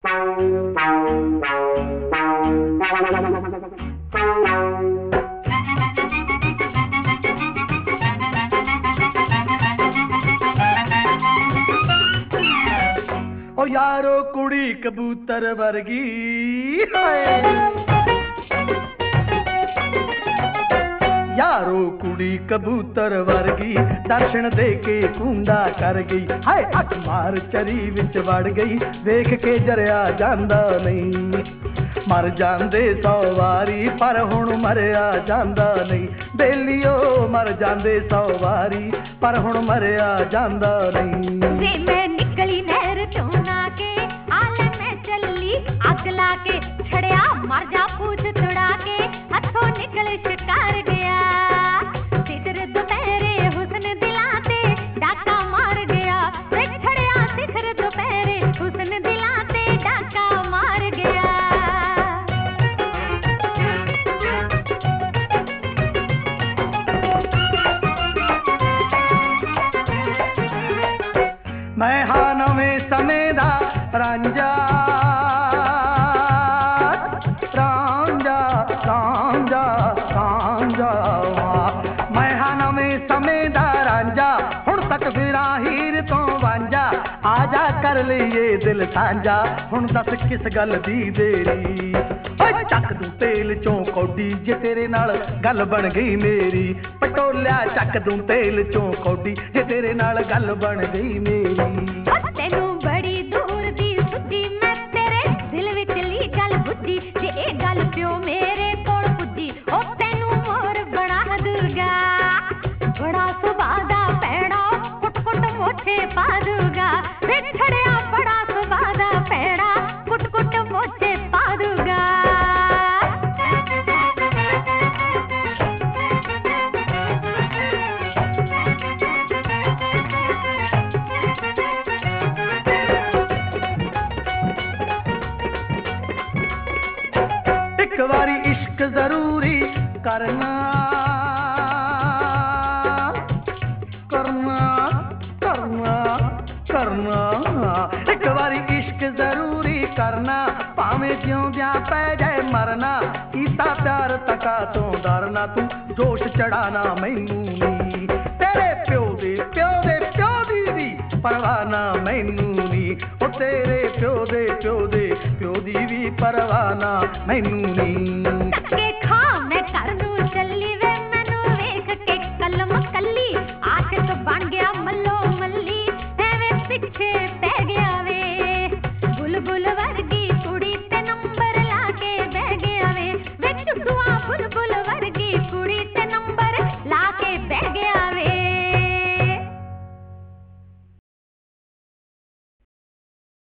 ओ यारो कुड़ी कबूतर वर्गी यारो कुड़ी कबूतर वर्गी दर्शन दे के कूंदा कर गई हाय अख मार चरी विच वड़ गई देख के जरिया जांदा नहीं मर जांदे 100 वारी पर हुण मरिया जांदा नहीं बेलियो मर जांदे 100 वारी पर हुण मरिया जांदा नहीं वे मैं निकली नहर चों ना के आले मैं चली अग ला के छड़िया मर जा पूछ तुड़ा के हथों निकल शिकार गया सिदर दोपहरे हुस्न दिलाते डाका मार गया वे छड़िया सिदर दोपहरे हुस्न दिलाते डाका मार गया मैं हाँ नवें समय दा रांझा रांझा रांझा रांझा मैं हाँ नवें समय दा रांझा हुण तक फिरा हीर तो वांझा आजा कर लईए दिल साझा हुण दस किस गल दी देरी ओए चक दूं तेल चों कौडी जे तेरे नाल गल बन गई मेरी पटोलिया चक दूं तेल चों कौडी जे तेरे नाल गल बन गई मेरी तेनू बड़ी दूर दी सुधी मैं तेरे दिल विच ली गल बुद्धि जे ए गल पियो मेरे कोल पुजी ओ तेनू मोर बना दूंगा बड़ा सुभादा पैड़ा कुट कुट मोछे पा दूंगा वे छड़िया बड़ा सुभादा पैड़ा कुट कुट मोछे पा दूंगा एक बारी इश्क जरूरी करना करना करना करना एक बारी इश्क जरूरी करना भावें जिउंदियां पै जाए मरना कीता प्यार तका तो डरना तू जोश चढ़ाना मैनू नी तेरे प्यो दे दी परवाह ना मैनू नी ओ तेरे प्यो दी भी परवाह ना मैनू नी